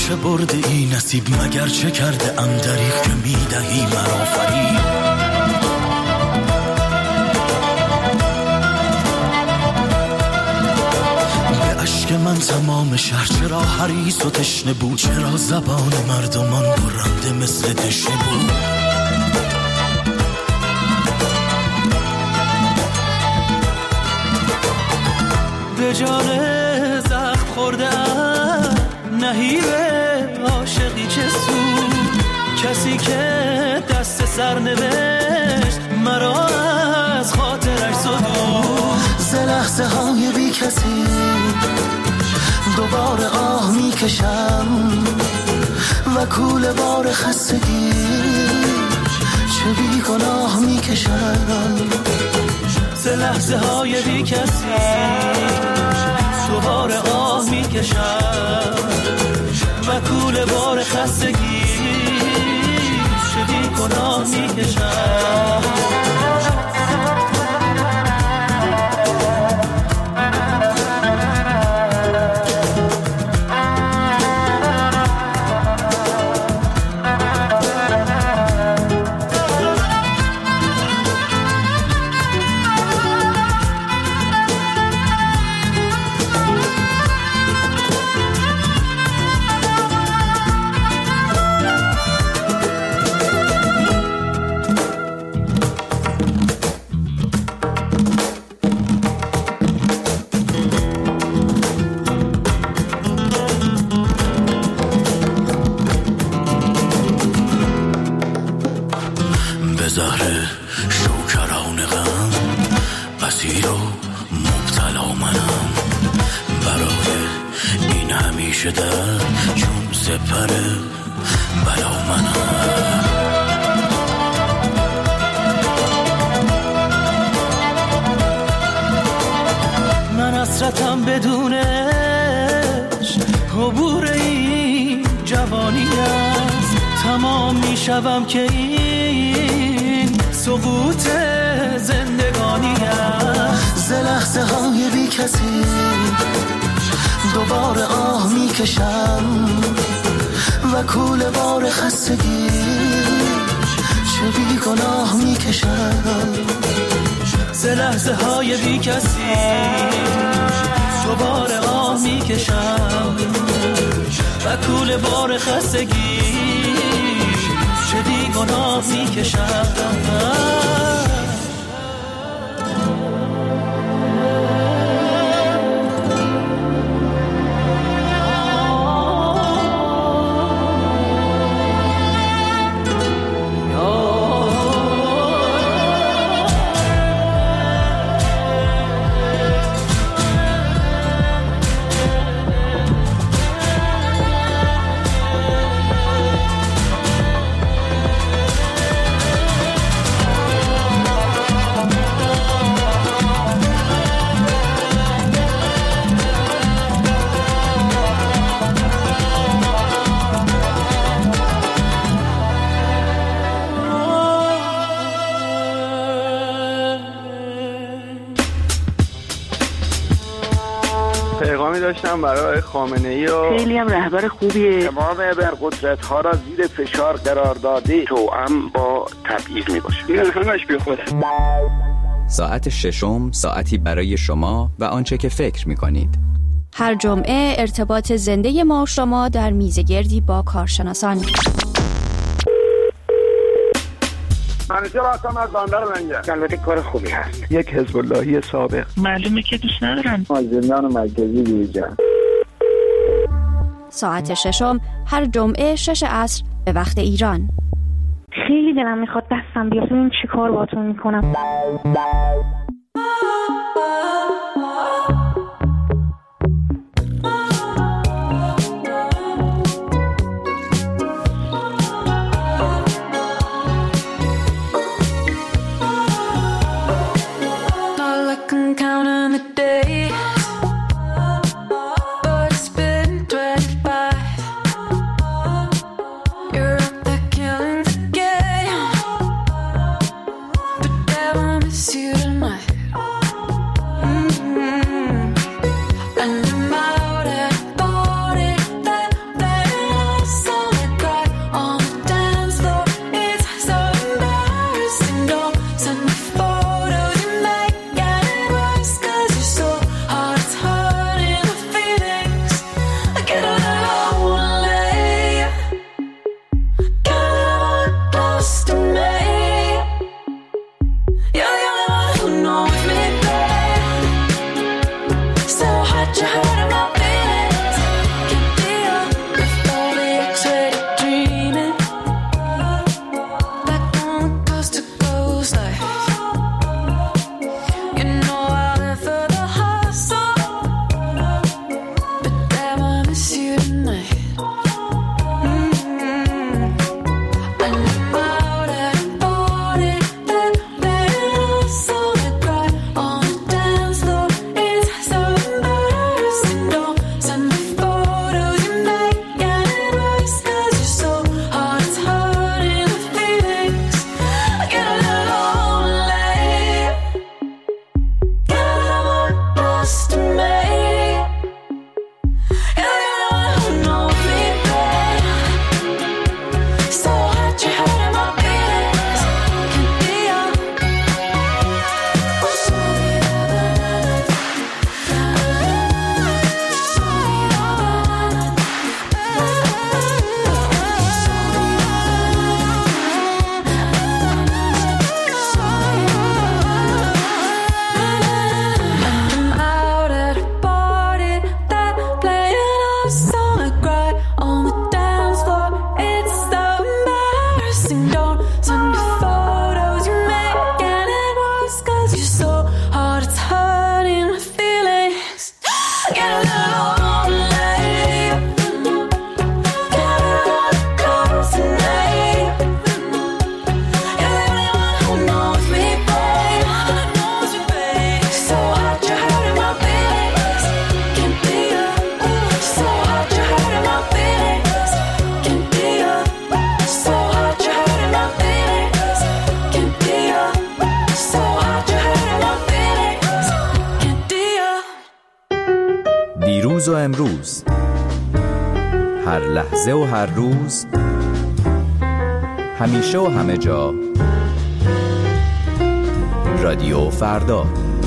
چه برده ای نصیب مگر چه کرده ام دریغ که میدهی مرا فریب. که من تمام شهر چرا حریص و تشنه بود، چرا زبان مردمان برنده مثل دشنه بود. به جان زخم خوردم نهیب عاشقی چه سود، کسی که دست سر نوشت مرا از خاطرش زدود. ز لحظه های بی کسی دوباره آه میکشم و کوله بار خستگی چه بی گناه میکشم. ز لحظه های بی کسی دوباره آه میکشم و کوله بار خستگی چه بی گناه میکشم. حسرتم بدونش عبور این جوانی است، تمام میشوم که این سقوط زندگانی است. ز لحظه های بی کسی دوباره آه میکشم و کوله بار خستگی چه بی گناه میکشم. ز لحظه های بی کسی دوباره آه میکشم و کوله بار خستگی چه بی گناه میکشم. داشتم برای خامنه‌ای و خیلی هم رهبر خوبیه. تمام ابرقدرت‌ها را زیر فشار قرار داده، توأم با تبعیض میباشه. این همش بی خوده. ساعت ششم، ساعتی برای شما و آنچه که فکر می‌کنید. هر جمعه ارتباط زنده ما و شما در میزگردی با کارشناسان. منیجر هستم از بندر منگه. البته کار خوبی هست. یک حزب اللهی سابق. معلومه که دوست ندارم. از زندان مرکزی بیرون. ساعت ششم هر جمعه 6 عصر به وقت ایران. خیلی دلم میخواد دستم بیاد. این چی کار باهاتون میکنم؟ You tonight. دیروز و امروز، هر لحظه و هر روز، همیشه و همه جا. رادیو فردا.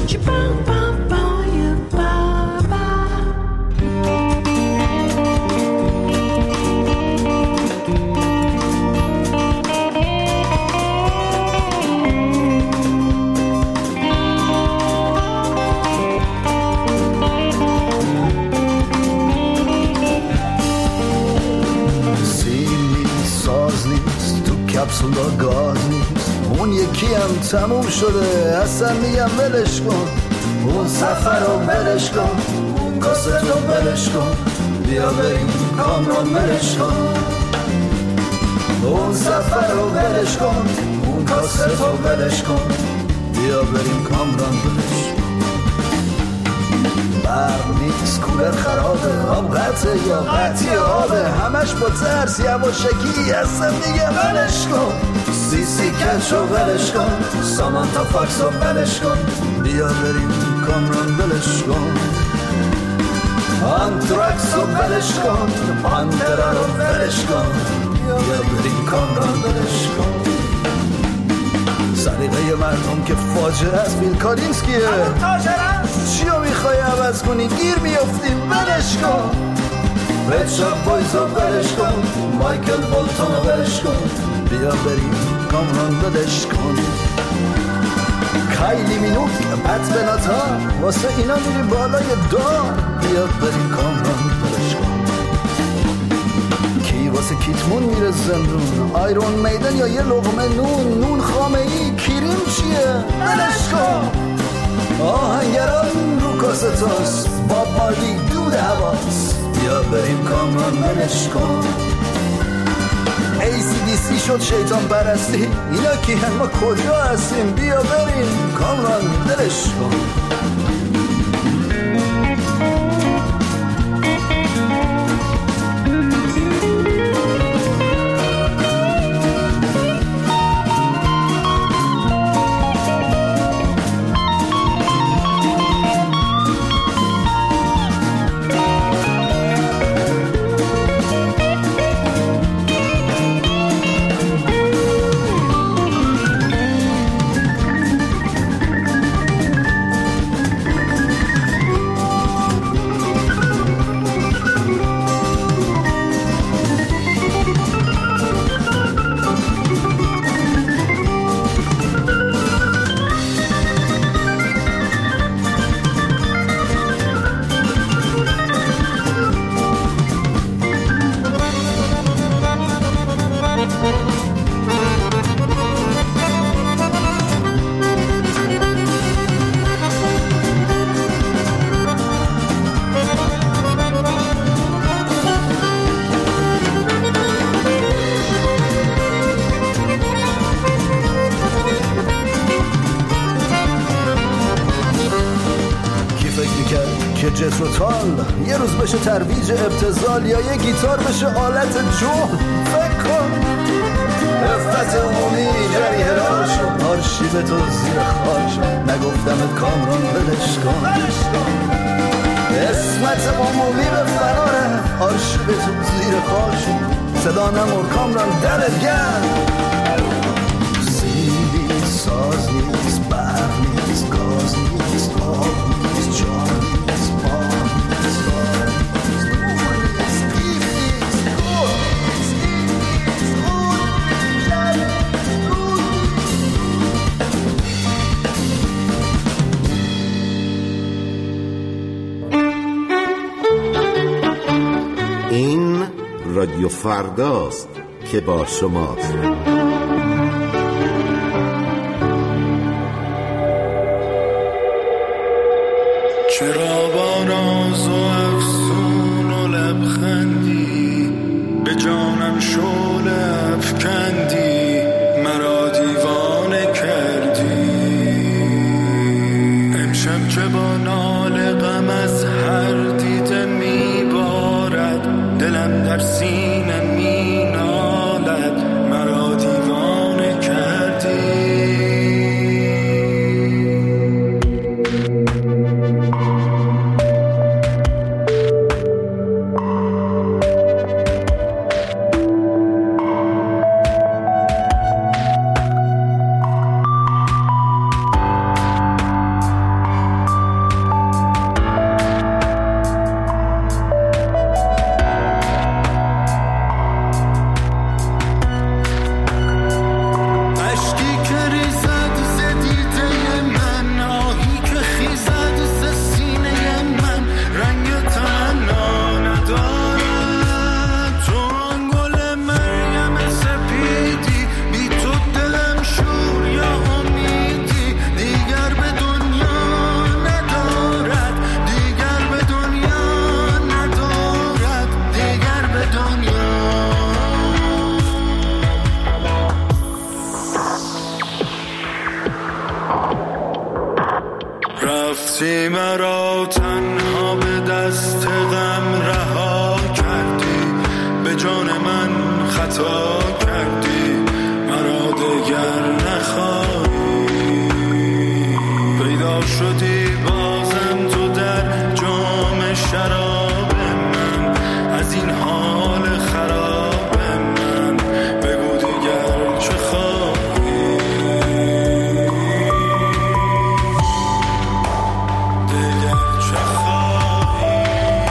کپسولا گاز نیست، اون یکی هم تموم شده، اصلا میگم ولش کن. اون سفر رو ولش کن، اون کاست رو ولش کن، بیا بریم کامران ولش کن. اون سفر رو ولش کن، اون کاست رو ولش کن، بیا بریم کامران ولش کن. برق نیست، کولر خرابه، آب قطعه یا قطعی آبه، همش با ترس یواشکی هستم دیگه ولش کن. سی کش رو ولش کن، سامانتا فاکس رو ولش کن، بیا بریم کامران ولش کن. آنتراکس رو ولش کن، پانترا رو ولش کن، بیا بریم کامران ولش کن. سلیقه مردم که فاجعه است، بیل کالینسکیه. چیو میخوای عوض کنی؟ گیر میافتیم ولش کن. رد شاپ بایز رو ولش کن، مایکل بولتون رو ولش کن، بیا بریم کامران ولش کن. کایلی مینوک، پت بناتا، واسه اینا میریم بالای دار، بیا بریم کامران ولش کن. کی واسه کیتمون میره زندون؟ آیرون میدن یا یه لقمه نون؟ نون خامه ای کیریم چیه؟ ولش کن. آهنگران رو کاستاست، باب مارلی دود هواست، بیا بریم کامران ولش کن. ACDC شد شیطان پرستی، اینا کی هم؟ ما کجا هستیم؟ بیا بریم کامران ولش کن. یه روز بشه ترویج ابتذال، یا یه گیتار بشه آلت جون. فکر کن افت عمومی جریه راشو، آرشیو تو زیر خاشو، نگفتمت کامران ولش کن. اسمت عمومی به فراره، آرشیو تو زیر خاشو، صدا نمور کامران دلت گرم. سیلی ساز نیست، برق نیست، گاز نیست، آب نیست، جان نیست، این رادیو فرداست که با شماست. چرا با ناز و افسون و لبخندی به جانم شعله افکندی، مرا دیوانه کردی. امشب چه با ناله غم از هر دیده میبارد، دلم در سینه مینالد، مرا دیوانه کردی. رفتی مرا تنها به دست غم رها کردی، به جان من خطا کردی، مرا دگر نخواهی. پیدا شدی بازم تو در جام شراب من، از این حال خراب من بگو دیگر چه خواهی. دیگر چه خواهی.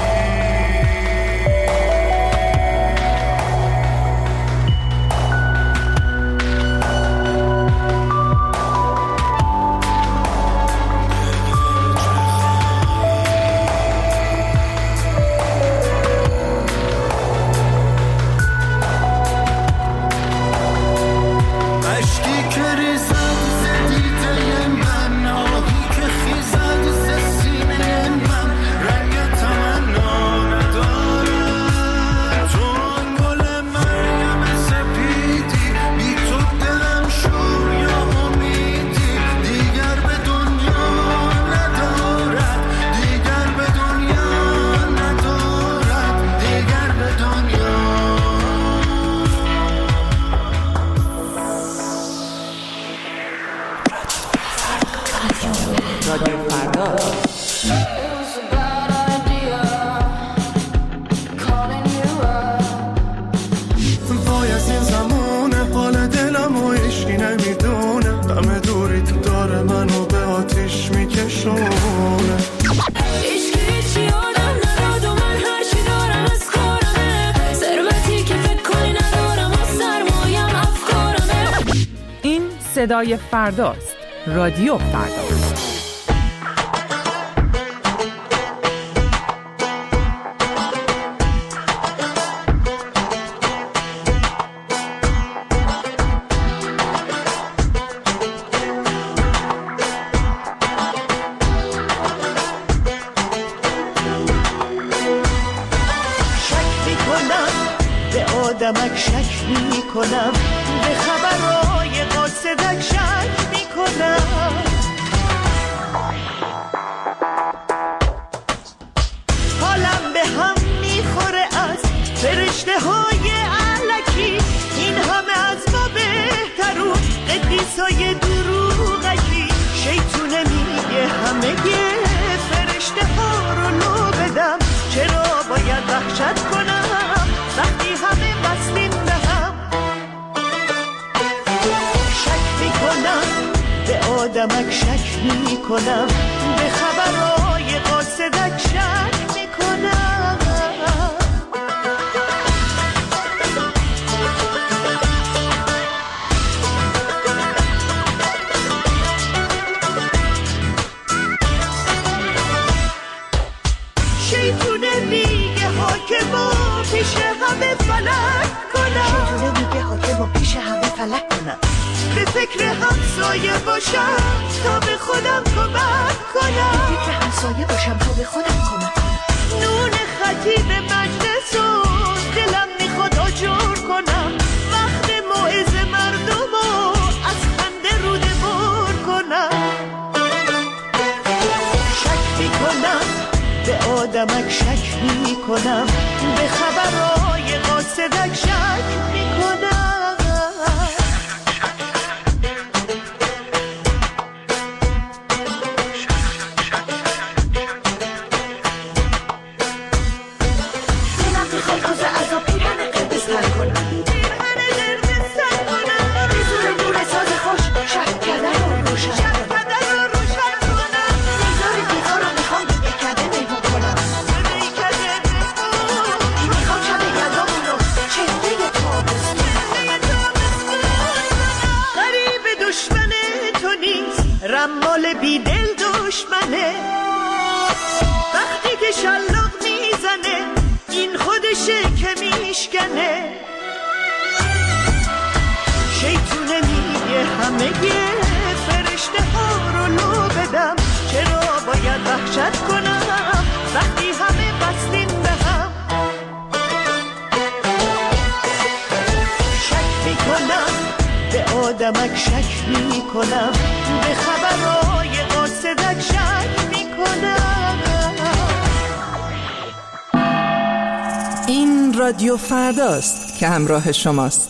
اشکی که ریزد ز دیده من، آهی که خیزد ز سینه من، رنگ تمنا ندارد. تو آن گل مریم سپیدی، بی تو دلم شور یا امیدی، دیگر به دنیا ندارد، دیگر به دنیا ندارد، دیگر به دنیا. رادیو فردا. وای از این زمونه، حال دلم و عشقی نمیدونه، غم دوری تو داره منو به آتیش میکشونه. عشقی چی آدم نداد و من هرچی دارم از کارمه، ثروتی که فکر کنی ندارم و سرمایم افکارمه. این صدای فرداست. رادیو فردا. آدمک شک می کنم، به خبرهای قاصدک شک می کنم. حالم به هم می خوره از فرشته های علکی، این همه از ما بهترون قدیسای دروغکی. شیطونه میگه همه فرشته ها رو لو بدم، چرا باید وحشت کنم وقتی همه وصلیم به هم. شک میکنم به آدمک شک میکنم، به خبرهای قاصدک شک میکنم. شیطونه میگه حاکما پیش همه فلک کنم، شیطونه میگه حاکما پیش همه فلک کنم. به فکر همسایه باشم تا به خودم کمک کنم، به فکر همسایه باشم تا به خودم کمک کنم. نون خطیب مجلس و دلم میخواد آجر کنم، وقت موعظه مردم و از خنده روده بر کنم. شک میکنم به آدمک شک میکنم، به خبرهای قاصدک شک میکنم. دلم میخواد روز عذاب پیرن قربز تر کنم، به زور نور ساز خوش شهر کردن رو روشن کنم. نگذار دیگار رو میخوام به کده میمون کنم، میخوام شب یلدامون رو چهره تابستون. غریب دشمن تو نیست، رمال بیدل دشمنه، وقتی که شلاق میزنه این خودشه که میشکنه. شیطونه میگه همه فرشته ها رو لو بدم، چرا باید وحشت کنم وقتی همه بستیم به هم. شک میکنم به آدمک شک میکنم، به خبرهای قاصدک شک رادیو فرداست که همراه شماست.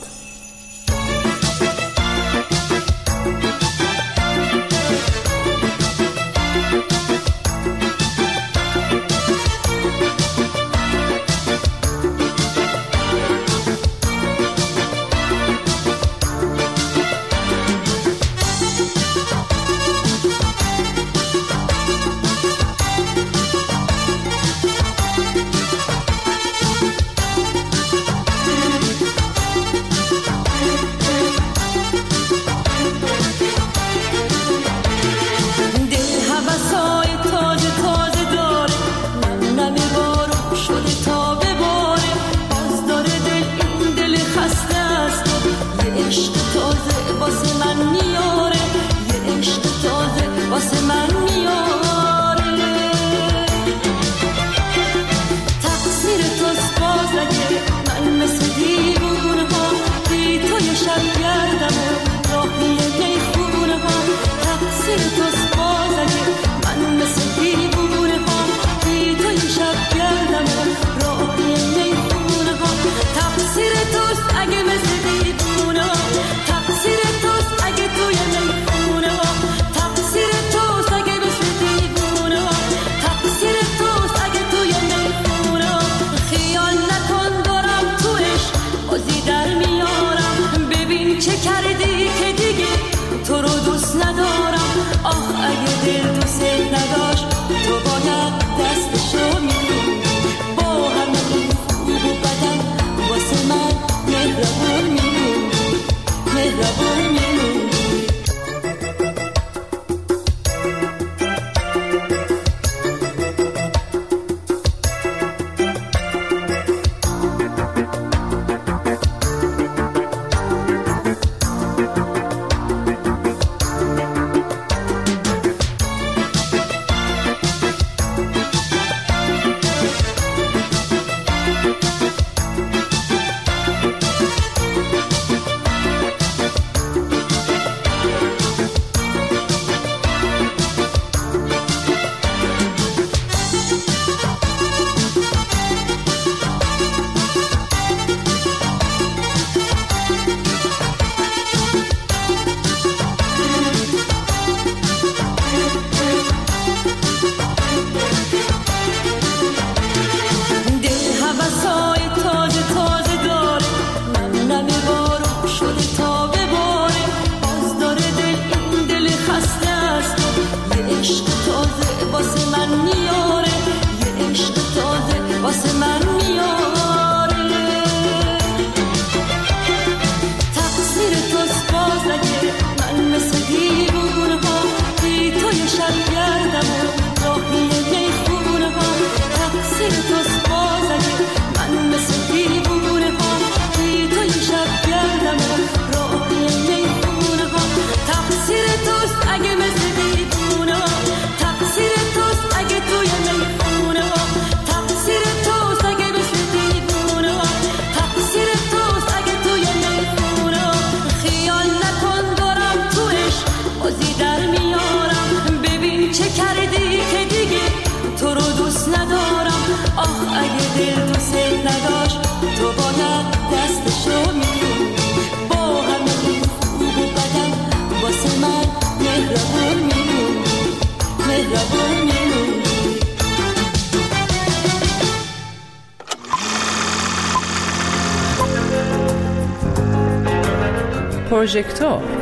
پروژکتور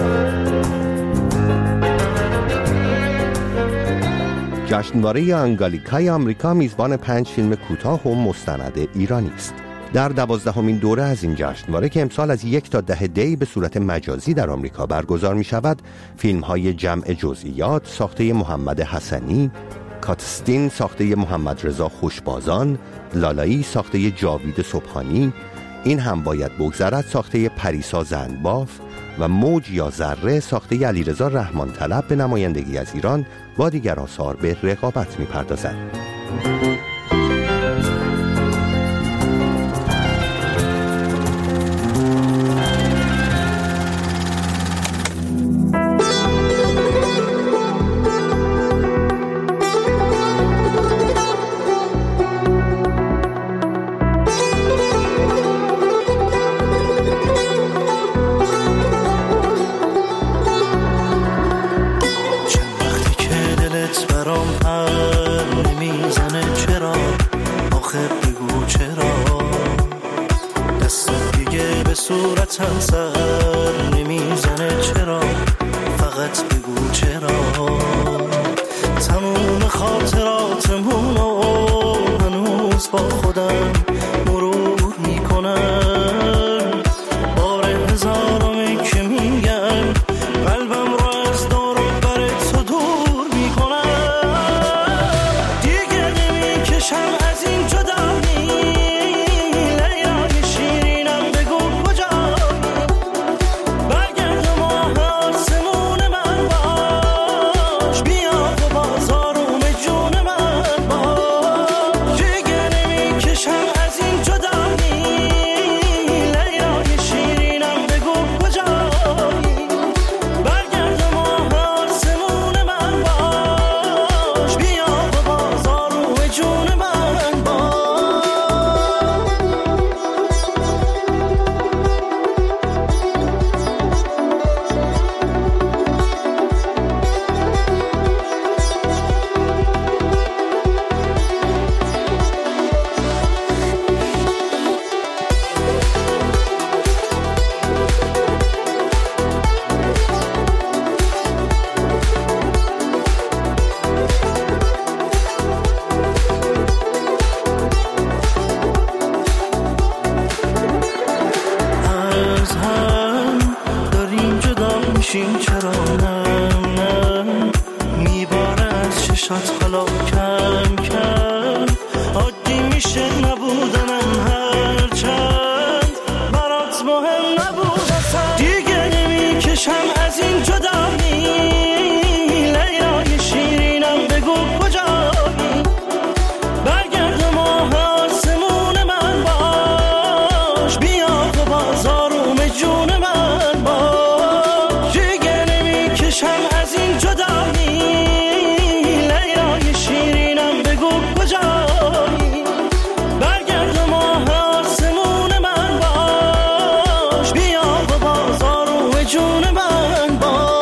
جشنواره آنگالیکای آمریکا میزبان 5 فیلم کوتاه و مستند ایرانی است. در 12مین دوره از این جشنواره که امسال از 1 تا 10 دی به صورت مجازی در آمریکا برگزار می شود، فیلم‌های جمع جزئیات ساخته محمد حسنی، کاتستین ساخته محمد رضا خوشبازان، لالایی ساخته جاوید صبحانی، این هم باید بگذرد ساخته پریسا زنباف و موج یا ذره ساخته علیرضا رحمان طلب به نمایندگی از ایران با دیگر آثار به رقابت می‌پردازد. برام پر نمیزنه چرا، آخه بگو چرا، دستت دیگه به صورتم سر نمیزنه چرا، فقط بگو چرا، تموم خاطراتمونو هنوز با خودم مرور میکنم، بار هزارمی که میگم قلبم رو از دور و بر تو دور میکنم، دیگه نمیکشم از این جدایی، لیلای شیرینم بگو کجایی، برگرد و ماه آسمون من باش، بیا و بازارم جون من باش، دیگه نمیکشم از این جدایی، لیلای شیرینم بگو کجایی، برگرد و ماه آسمون من باش، بیا و بازارم جون من باش. از هم داریم جدا میشیم چرا، نه میباره از چشات حالا کم کم، عادی میشه نبودنم هرچند برات مهم نبود اصلا، دیگه نمیکشم از این جدایی، لیلای شیرینم بگو کجایی، برگرد و ماه آسمون من باش، بیا و بازارم جون من باش، دیگه نمیکشم از این جدایی، لیلای شیرینم بگو کجایی، برگرد و ماه آسمون من باش، بیا و بازارم جون من باش.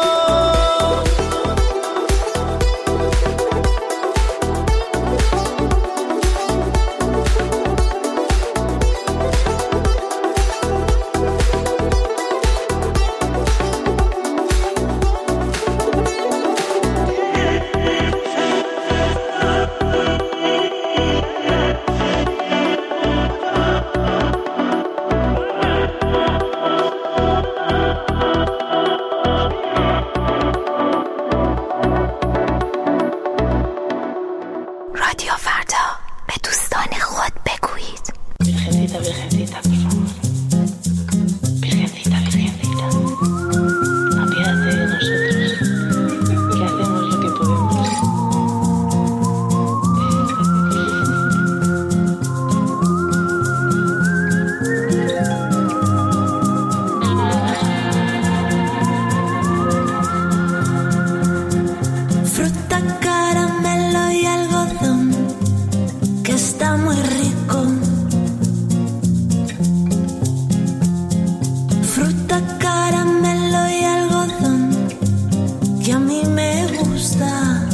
رادیو فردا، به دوستان خود بگویید. Virgencita, Virgencita, por favor. Virgencita, Virgencita. Apiádate de nosotros, que hacemos lo que podemos. Fruta, caramelo y algodón, que está muy rico. Fruta, caramelo y algodón, que a mí me gusta.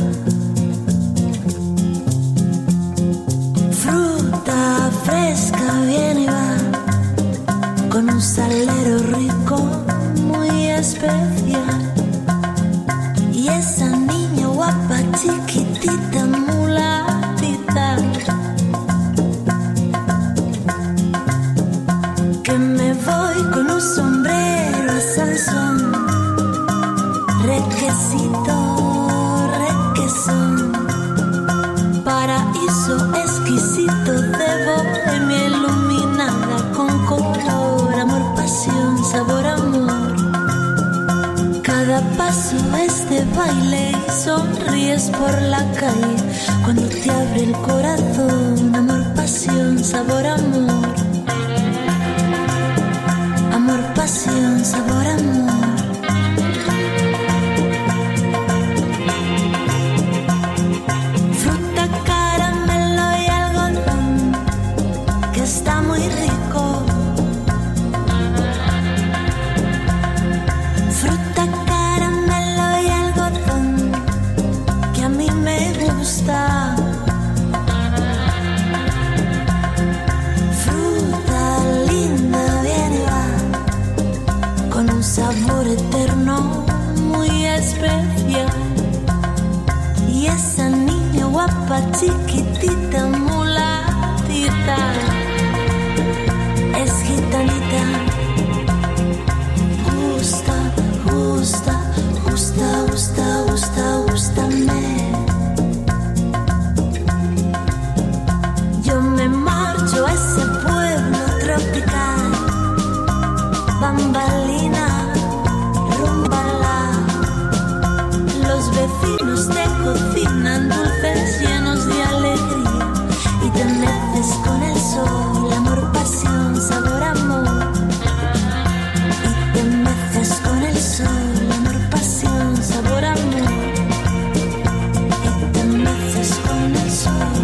Fruta fresca viene y va, con un salero rico, muy especial. Y esa niña guapa, chiquitita, mulatita, que me voy con un sombrero a Sansón, requesito, requesón, paraíso exquisito de bohemia iluminada con color, amor, pasión, sabor, amor. Cada paso es de baile y sonríes por la calle cuando te abre el corazón, amor, pasión, sabor, amor. Amor, pasión, sabor, amor. Fruta, caramelo y algodón, que está muy rico. Fruta, caramelo y algodón, que a mí gusta. Fruta linda viene y va, con un sabor eterno muy especial. Y esa niña guapa, chiquitita, mulatita, es gitanita. Gusta, gusta, gusta, gusta, gusta, gústame. Yo me marcho a ese pueblo tropical. Bambalina, rumbala. Los vecinos te cocinan dulces llenos de alegría. Y te metes con el sol, amor, pasión, sabor, amor. Y te metes con el sol, amor, pasión, sabor, amor. Y te metes con el sol.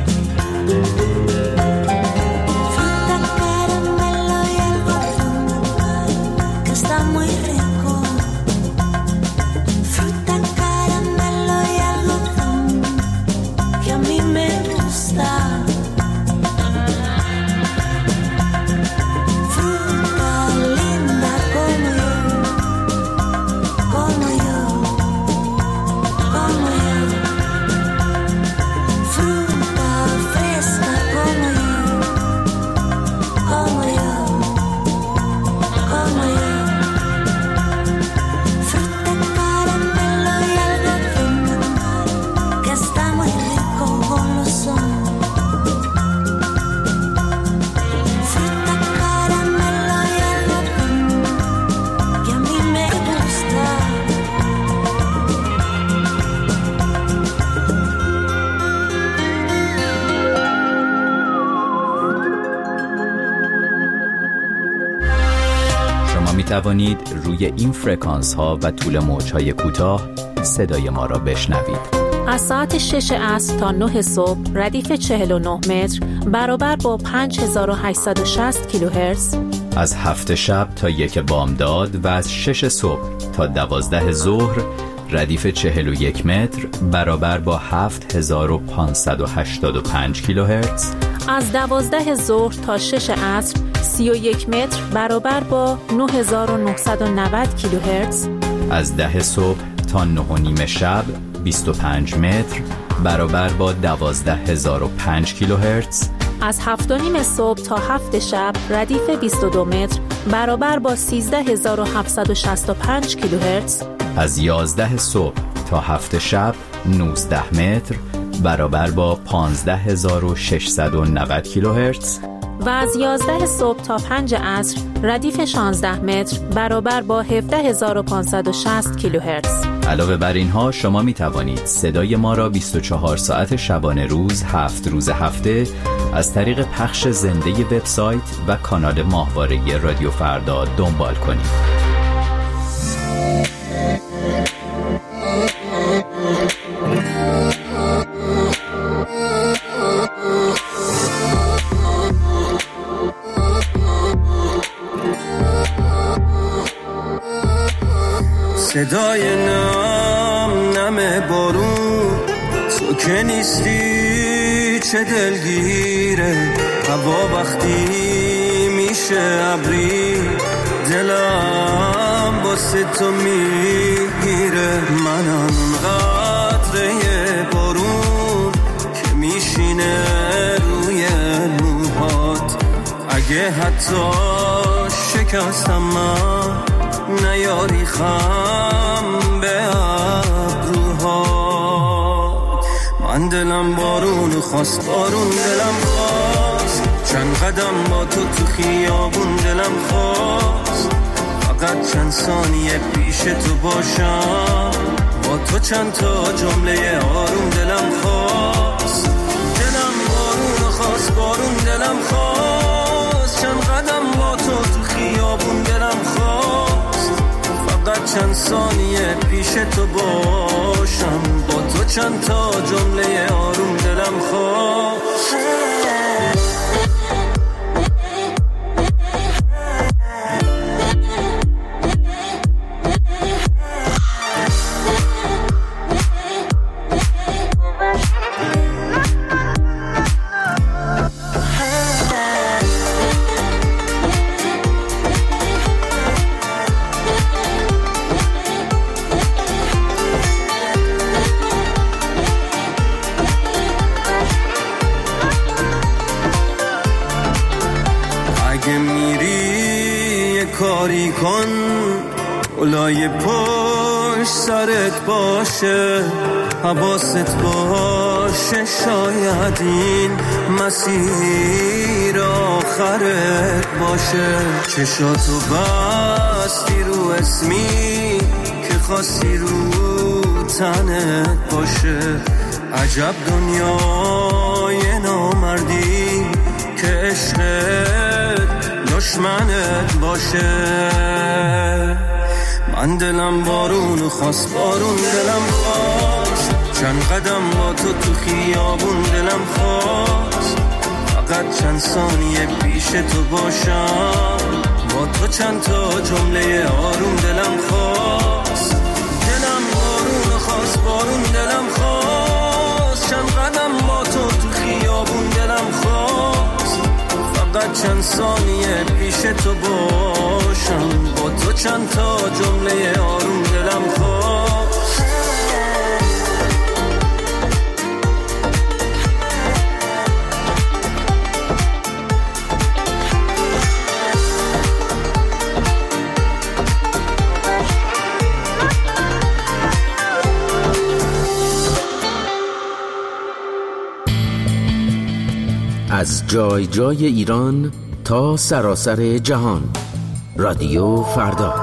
Fruta, caramelo y algodón, que está muy rico. Fruta, caramelo y algodón, que a mí me gusta. Fruta linda como yo, como yo, como yo. Fruta fresca como yo, como yo, como yo. Fruta, caramelo y algodón, que está muy rico con los son. Fruta, caramelo y algodón, que a mí me gusta. شما می توانید روی این فرکانس ها و طول موج های کوتاه صدای ما را بشنوید. از ساعت 6 عصر تا 9 صبح ردیف 49 متر برابر با 5860 کیلوهرتز. از 7 شب تا 1 بامداد و از 6 صبح تا 12 ظهر ردیف 41 متر برابر با 7585 کیلوهرتز. از 12 ظهر تا 6 عصر 31 متر برابر با 9990 کیلوهرتز. از 10 صبح تا 9:30 شب 25 متر برابر با 12005 کیلوهرتز. از 7:30 صبح تا 7 شب ردیف 22 متر برابر با 13765 کیلوهرتز. از 11 صبح تا 7 شب 19 متر برابر با 15690 کیلوهرتز. و از 11 صبح تا 5 عصر ردیف 16 متر برابر با 17560 کیلوهرتز. علاوه بر اینها شما می توانید صدای ما را 24 ساعت شبانه روز 7 روز هفته از طریق پخش زنده وبسایت و کانال ماهواره رادیو فردا دنبال کنید. صدای نم بارون، تو که نیستی چه دلگیره. هوا وقتی میشه ابری، دلم واسه تو میگیره. منم اون قطره بارون که میشینه روی موهات. اگه حتی شکستم من نیاری خم به ابروها. من دلم بارون خواست، بارون دلم خواست. چند قدم با تو خیابون دلم خواست. فقط چند ثانیه پیش تو باشم، با تو چند تا جمله آروم دلم خواست. دلم بارون خواست، بارون دلم خواست. چند قدم با تو خیابون دلم خواست. فقط چند ثانیه پیش تو باشم، با تو چند تا جمله آروم دلم خواست. یاری کن اولای پشت سرت باشه حواست باشه شاید این مسیر آخرت باشه چشاتو بستی رو اسمی که خواستی رو تنت باشه عجب دنیای نامردی که عشقت دشمنت باشه من دلم بارون خواست بارون دلم خواست چند قدم با تو خیابون دلم خواست فقط چند ثانیه پیش تو باشم با تو چند تا جمله آروم دلم خواست دلم بارون خواست بارون دلم خواست چند قدم با تو خیابون دلم خواست فقط چند ثانیه پیش تو باشم با تو چند تا جمله آروم دلم خواست از جای جای ایران تا سراسر جهان رادیو فردا.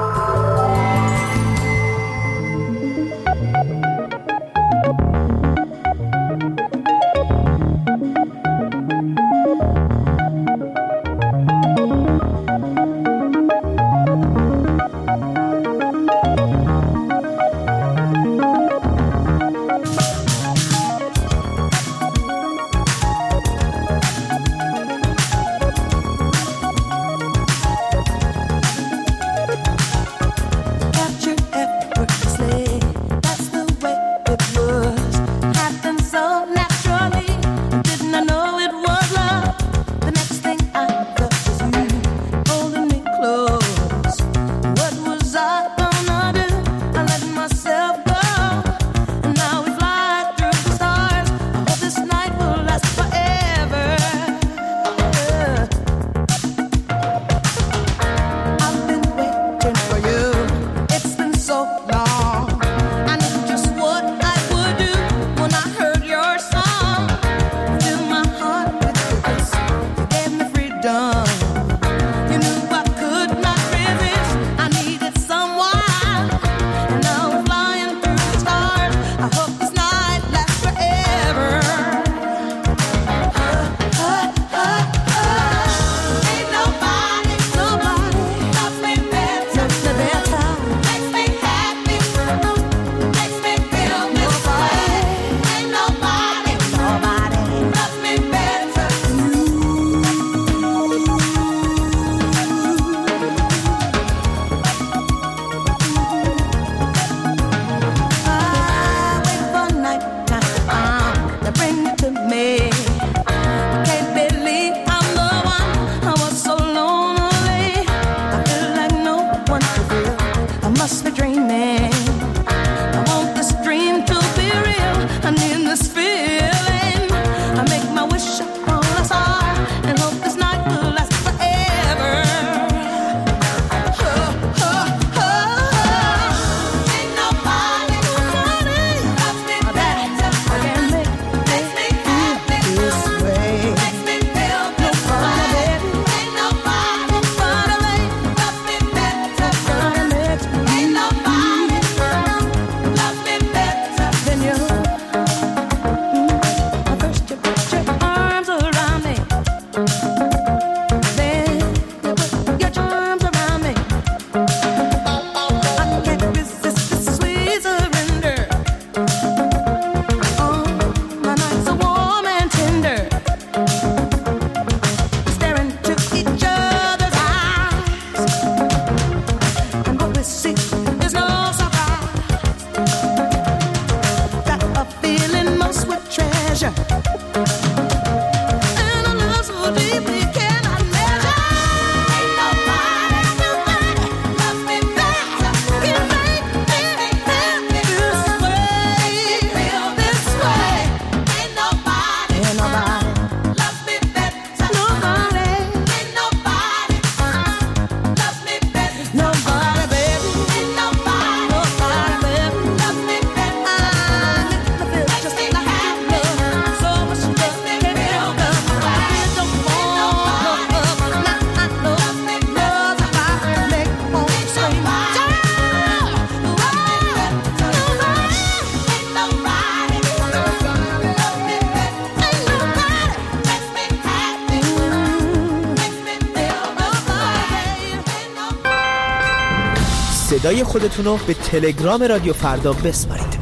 صدای خودتون رو به تلگرام رادیو فردا بسپارید.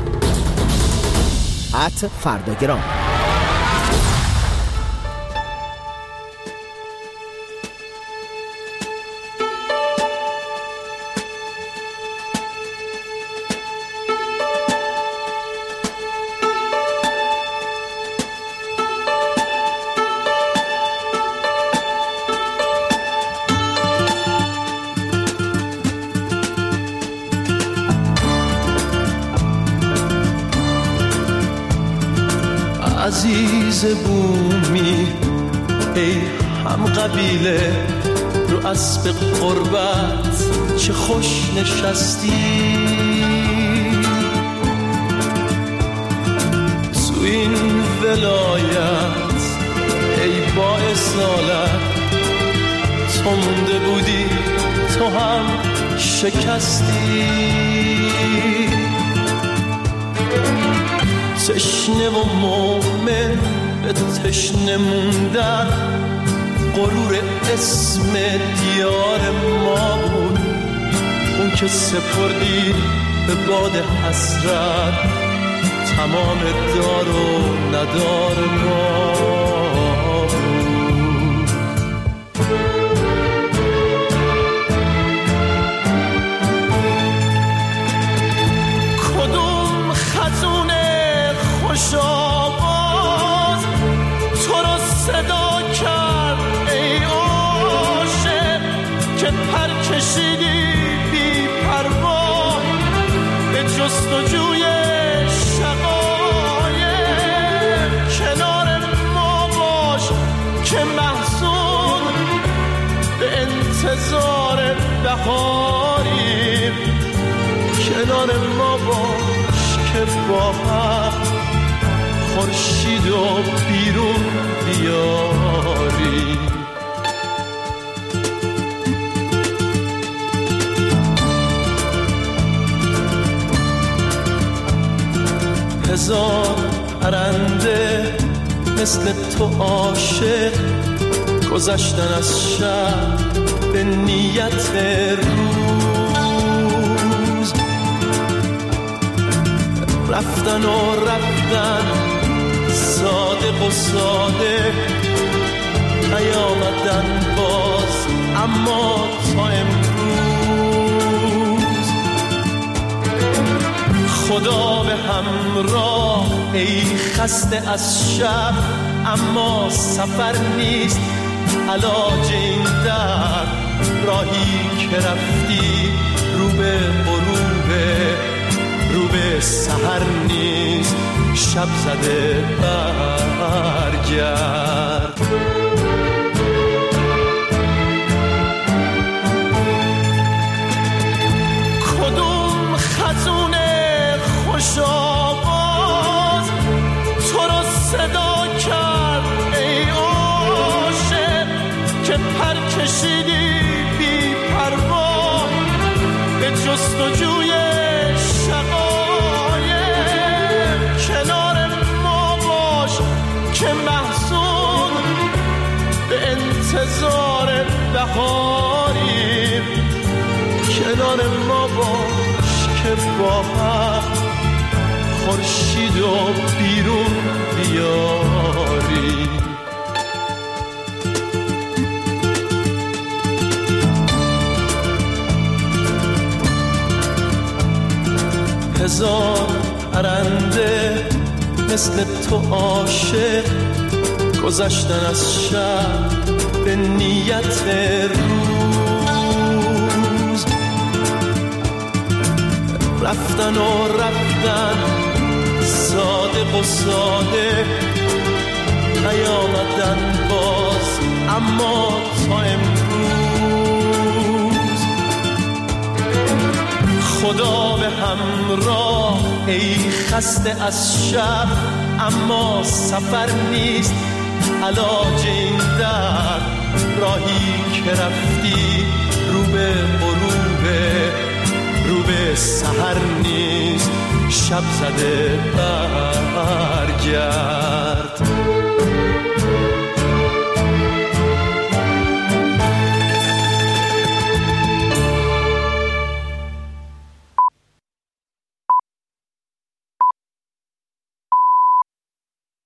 @فرداگرام. عزیز بومی ای هم قبیله رو اسب قربت چه خوش نشستی تو این ولایت ای با اصالت تو مونده بودی تو هم شکستی تشنه و مومن به تشنه موندن غرور اسم دیار ما بود اون که سپردی به باد حسرت تمام دار و ندار ما بود. کدوم خزون خوش آواز تو رو صدا کرد ای عاشق که پر کشیدی بی پروا به جستجوی شقایق کنار ما باش که محزون به انتظار بهاریم کنار ما باش که با هم خورشید و بیرون بیاری. هزار پرنده مثل تو عاشق گذشتن از شب به نیت روز رفتن و رفتن صادق و ساده نیامدن باز اما تا امروز خدا به همراه ای خسته از شب اما سفر نیست علاج این درد راهی که رفتی رو به غروبه رو به سحر نیست شب زده برگرد. کدوم خزون خوش آواز تو رو صدا کرد ای عاشق که پر کشیدی بی پروا به جستجوی کنار ما باش که محزون به انتظار بهاریم کنار ما باش که با هم خورشید و بیرون بیاریم. هزار پرنده مثل تو عاشق گذشتن از شب به نیت روز رفتن و رفتن صادق و ساده نیامدن باز اما تا امروز خدا به همراه ای خسته از شب اما سفر نیست علاج این درد راهی که رفتی رو به غروبه رو به سحر نیست شب زده برگرد.